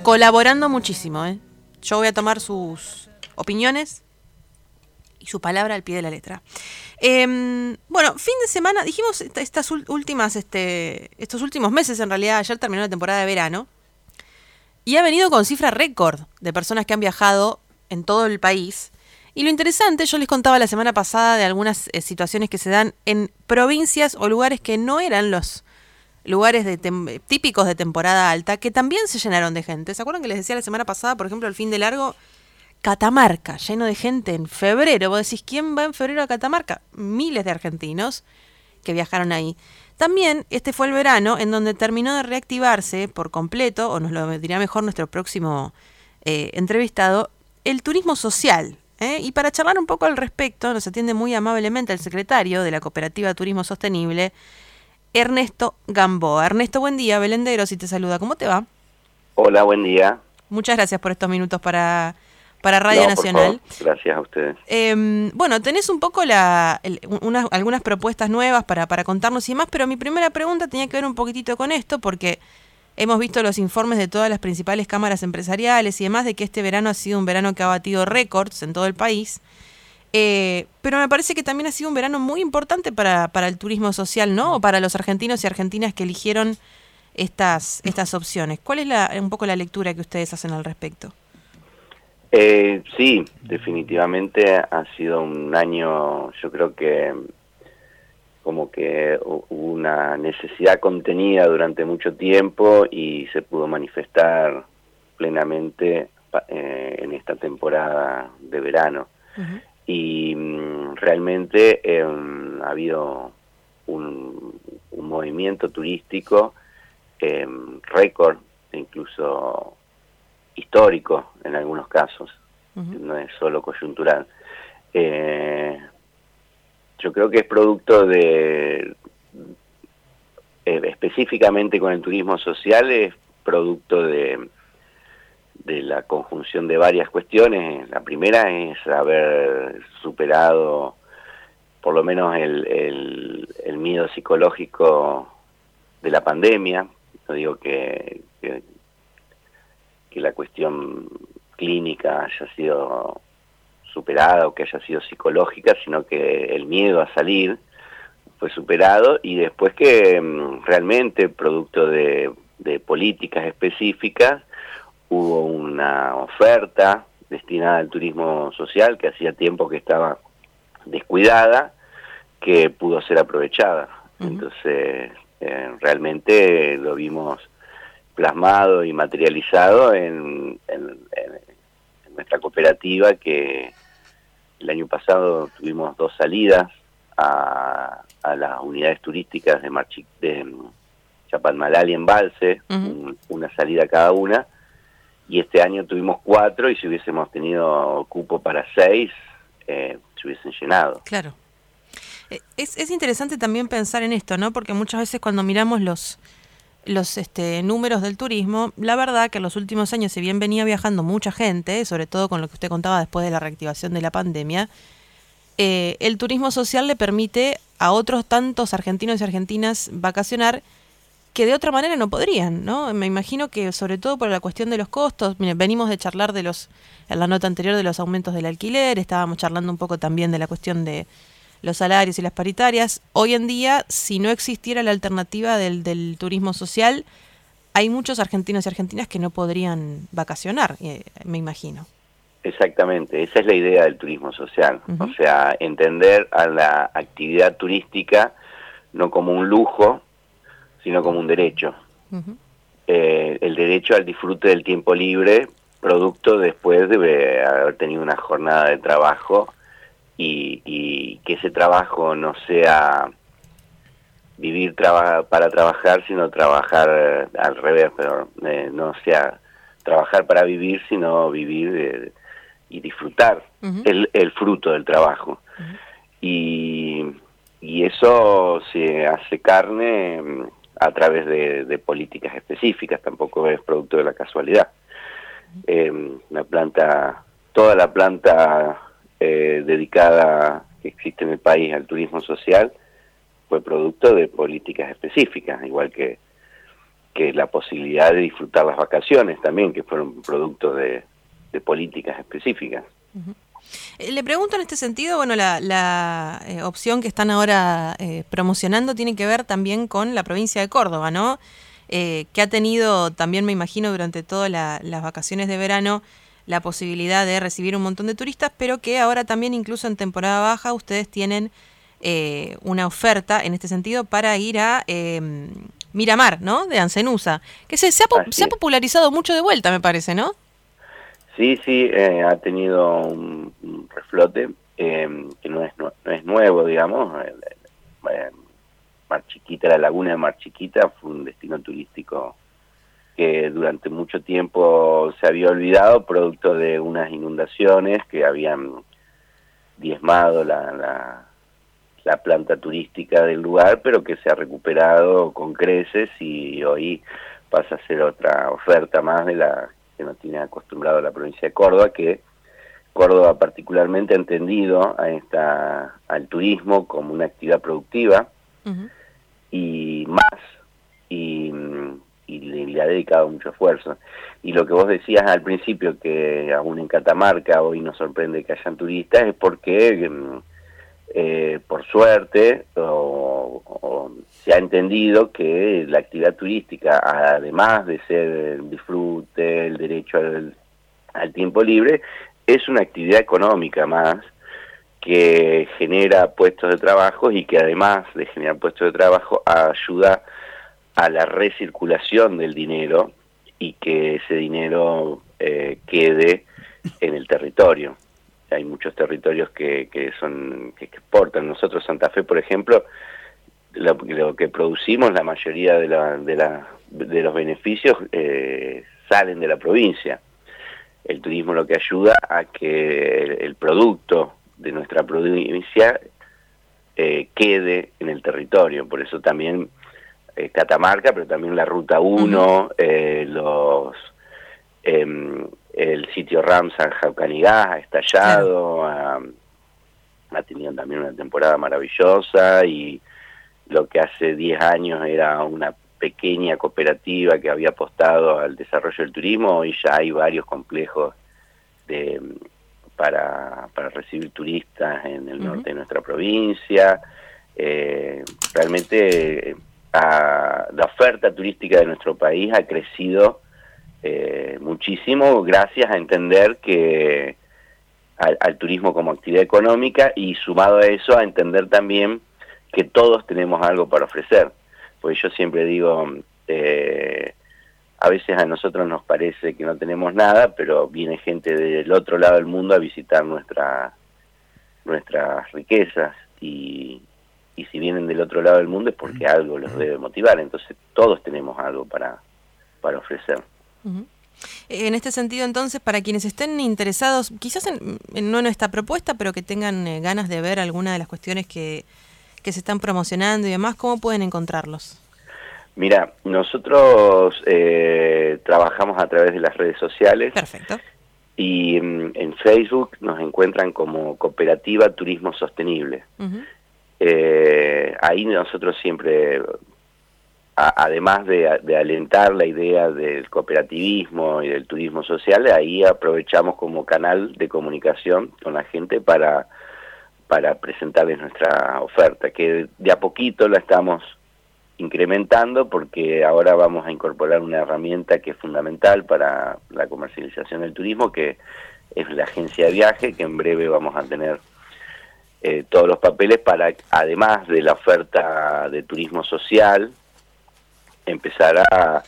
colaborando muchísimo, ¿eh? Yo voy a tomar sus opiniones y su palabra al pie de la letra. Bueno, fin de semana, dijimos estos últimos meses, en realidad, ayer terminó la temporada de verano, y ha venido con cifra récord de personas que han viajado en todo el país. Y lo interesante, yo les contaba la semana pasada de algunas situaciones que se dan en provincias o lugares que no eran los lugares típicos de temporada alta, que también se llenaron de gente. ¿Se acuerdan que les decía la semana pasada, por ejemplo, el fin de largo, Catamarca, lleno de gente en febrero? Vos decís, ¿quién va en febrero a Catamarca? Miles de argentinos que viajaron ahí. También este fue el verano en donde terminó de reactivarse por completo, o nos lo dirá mejor nuestro próximo entrevistado, el turismo social. Y para charlar un poco al respecto, nos atiende muy amablemente el secretario de la Cooperativa Turismo Sostenible, Ernesto Gamboa. Ernesto, buen día. Belén de Eros y te saluda. ¿Cómo te va? Hola, buen día. Muchas gracias por estos minutos para Radio Nacional. Por favor. Gracias a ustedes. Bueno, tenés un poco algunas propuestas nuevas para contarnos y demás, pero mi primera pregunta tenía que ver un poquitito con esto, porque hemos visto los informes de todas las principales cámaras empresariales y demás de que este verano ha sido un verano que ha batido récords en todo el país. Pero me parece que también ha sido un verano muy importante para el turismo social, ¿no? O para los argentinos y argentinas que eligieron estas opciones. ¿Cuál es un poco la lectura que ustedes hacen al respecto? Sí, definitivamente ha sido un año, yo creo que como que hubo una necesidad contenida durante mucho tiempo y se pudo manifestar plenamente en esta temporada de verano. Uh-huh. Y realmente ha habido un movimiento turístico récord, incluso histórico en algunos casos. Uh-huh. No es solo coyuntural. Yo creo que es producto específicamente con el turismo social, es producto de la conjunción de varias cuestiones. La primera es haber superado por lo menos el miedo psicológico de la pandemia. No digo que la cuestión clínica haya sido superada o que haya sido psicológica, sino que el miedo a salir fue superado, y después que realmente, producto de políticas específicas, hubo una oferta destinada al turismo social que hacía tiempo que estaba descuidada, que pudo ser aprovechada. Uh-huh. Entonces, realmente lo vimos plasmado y materializado en nuestra cooperativa, que el año pasado tuvimos 2 salidas a las unidades turísticas de Chapalmalal y Embalse, uh-huh. Una salida cada una, y este año tuvimos 4, y si hubiésemos tenido cupo para 6, se hubiesen llenado. Claro. Es interesante también pensar en esto, ¿no? Porque muchas veces cuando miramos los números del turismo, la verdad que en los últimos años, si bien venía viajando mucha gente, sobre todo con lo que usted contaba después de la reactivación de la pandemia, el turismo social le permite a otros tantos argentinos y argentinas vacacionar que de otra manera no podrían, ¿no? Me imagino que sobre todo por la cuestión de los costos. Miren, venimos de charlar en la nota anterior de los aumentos del alquiler, estábamos charlando un poco también de la cuestión de los salarios y las paritarias. Hoy en día, si no existiera la alternativa del turismo social, hay muchos argentinos y argentinas que no podrían vacacionar, me imagino. Exactamente, esa es la idea del turismo social. Uh-huh. O sea, entender a la actividad turística no como un lujo, sino como un derecho. Uh-huh. El derecho al disfrute del tiempo libre, producto después de haber tenido una jornada de trabajo, y que ese trabajo no sea vivir para trabajar, sino trabajar al revés, pero no sea trabajar para vivir, sino vivir y disfrutar. Uh-huh. el fruto del trabajo. Uh-huh. Y eso se hace carne a través de políticas específicas, tampoco es producto de la casualidad. Toda la planta dedicada que existe en el país al turismo social fue producto de políticas específicas, igual que que la posibilidad de disfrutar las vacaciones también, que fueron producto de políticas específicas. Le pregunto en este sentido, bueno, la opción que están ahora promocionando tiene que ver también con la provincia de Córdoba, ¿no? Que ha tenido también, me imagino, durante todas las vacaciones de verano la posibilidad de recibir un montón de turistas, pero que ahora también, incluso en temporada baja, ustedes tienen una oferta en este sentido para ir a Miramar, ¿no? De Ancenusa, que se ha popularizado mucho de vuelta, me parece, ¿no? Sí, ha tenido un reflote que no es nuevo, digamos. Mar Chiquita, la laguna de Mar Chiquita fue un destino turístico que durante mucho tiempo se había olvidado, producto de unas inundaciones que habían diezmado la planta turística del lugar, pero que se ha recuperado con creces y hoy pasa a ser otra oferta más de la que nos tiene acostumbrado a la provincia de Córdoba, que Córdoba particularmente ha entendido al turismo como una actividad productiva y le ha dedicado mucho esfuerzo. Y lo que vos decías al principio, que aún en Catamarca hoy nos sorprende que hayan turistas, es porque por suerte se ha entendido que la actividad turística, además de ser el disfrute, el derecho al tiempo libre, es una actividad económica más que genera puestos de trabajo y que además de generar puestos de trabajo ayuda a la recirculación del dinero y que ese dinero quede en el territorio. Hay muchos territorios que exportan. Nosotros, Santa Fe, por ejemplo, lo que producimos, la mayoría de los beneficios salen de la provincia. El turismo lo que ayuda a que el producto de nuestra provincia quede en el territorio. Por eso también Catamarca, pero también la Ruta 1, el sitio Ramsar Jaucanigás ha estallado, claro. Ha tenido también una temporada maravillosa, y lo que hace 10 años era una pequeña cooperativa que había apostado al desarrollo del turismo, hoy ya hay varios complejos para recibir turistas en el norte de nuestra provincia. Realmente la oferta turística de nuestro país ha crecido muchísimo, gracias a entender que al turismo como actividad económica, y sumado a eso a entender también que todos tenemos algo para ofrecer. Pues yo siempre digo, a veces a nosotros nos parece que no tenemos nada, pero viene gente del otro lado del mundo a visitar nuestras riquezas, y si vienen del otro lado del mundo es porque algo los debe motivar. Entonces todos tenemos algo para ofrecer. En este sentido, entonces, para quienes estén interesados, quizás no en esta propuesta, pero que tengan ganas de ver alguna de las cuestiones que se están promocionando y demás, ¿cómo pueden encontrarlos? Mira, nosotros trabajamos a través de las redes sociales. Perfecto. Y en Facebook nos encuentran como Cooperativa Turismo Sostenible. Ahí nosotros siempre, además de alentar la idea del cooperativismo y del turismo social, ahí aprovechamos como canal de comunicación con la gente para presentarles nuestra oferta, que de a poquito la estamos incrementando, porque ahora vamos a incorporar una herramienta que es fundamental para la comercialización del turismo, que es la agencia de viaje, que en breve vamos a tener todos los papeles para, además de la oferta de turismo social, empezar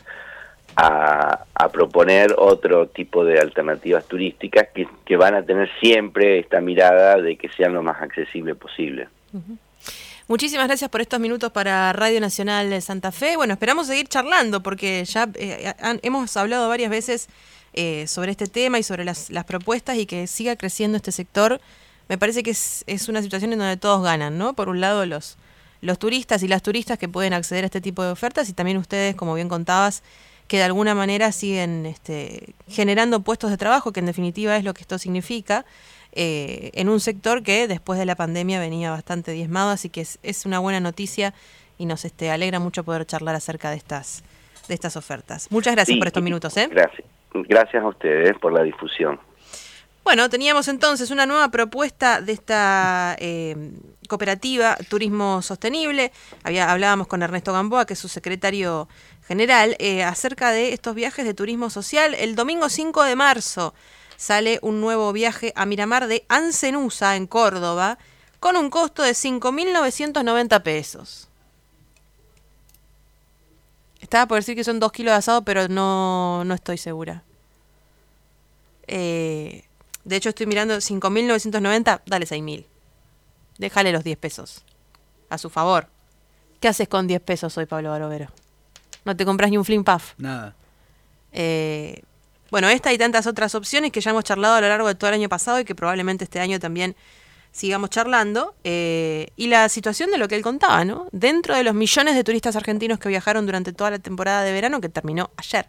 a proponer otro tipo de alternativas turísticas que van a tener siempre esta mirada de que sean lo más accesible posible. Muchísimas gracias por estos minutos para Radio Nacional de Santa Fe. Bueno, esperamos seguir charlando, porque ya hemos hablado varias veces sobre este tema y sobre las propuestas, y que siga creciendo este sector. Me parece que es una situación en donde todos ganan, ¿no? Por un lado los turistas y las turistas que pueden acceder a este tipo de ofertas, y también ustedes, como bien contabas, que de alguna manera siguen generando puestos de trabajo, que en definitiva es lo que esto significa, en un sector que después de la pandemia venía bastante diezmado, así que es una buena noticia, y nos alegra mucho poder charlar acerca de estas de estas ofertas. Muchas gracias Sí, por estos minutos. Gracias a ustedes por la difusión. Bueno, teníamos entonces una nueva propuesta de esta cooperativa Turismo Sostenible. Hablábamos con Ernesto Gamboa, que es su secretario general, acerca de estos viajes de turismo social. El domingo 5 de marzo sale un nuevo viaje a Miramar de Ancenusa, en Córdoba, con un costo de 5.990 pesos. Estaba por decir que son 2 kilos de asado, pero no estoy segura. De hecho, estoy mirando 5.990, dale 6.000. Déjale los 10 pesos. A su favor. ¿Qué haces con 10 pesos hoy, Pablo Barovero? ¿No te compras ni un Flim Puff? Nada. Bueno, esta y tantas otras opciones que ya hemos charlado a lo largo de todo el año pasado y que probablemente este año también sigamos charlando. Y la situación de lo que él contaba, ¿no? Dentro de los millones de turistas argentinos que viajaron durante toda la temporada de verano que terminó ayer.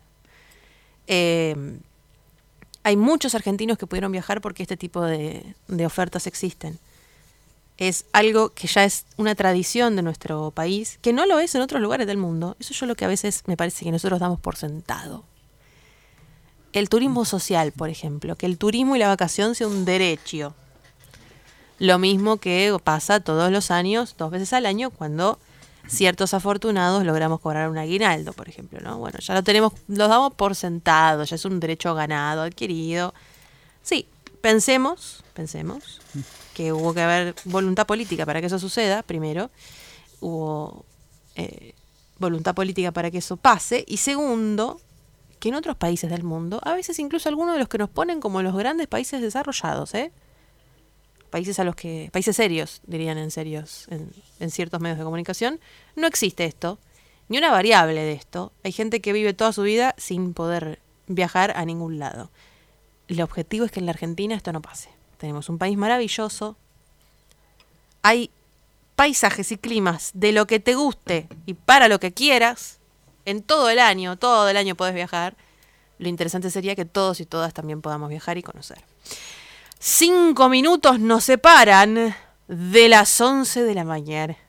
Hay muchos argentinos que pudieron viajar porque este tipo de ofertas existen. Es algo que ya es una tradición de nuestro país, que no lo es en otros lugares del mundo. Eso es lo que a veces me parece que nosotros damos por sentado. El turismo social, por ejemplo, que el turismo y la vacación sea un derecho. Lo mismo que pasa todos los años, 2 veces al año, cuando ciertos afortunados logramos cobrar un aguinaldo, por ejemplo, ¿no? Bueno, ya lo damos por sentado, ya es un derecho ganado, adquirido. Sí, pensemos que hubo que haber voluntad política para que eso suceda, primero. Hubo voluntad política para que eso pase. Y segundo, que en otros países del mundo, a veces incluso algunos de los que nos ponen como los grandes países desarrollados, países serios, dirían en ciertos medios de comunicación, no existe esto, ni una variable de esto. Hay gente que vive toda su vida sin poder viajar a ningún lado. El objetivo es que en la Argentina esto no pase. Tenemos un país maravilloso, hay paisajes y climas de lo que te guste y para lo que quieras, en todo el año podés viajar. Lo interesante sería que todos y todas también podamos viajar y conocer. 5 minutos nos separan de las 11 de la mañana.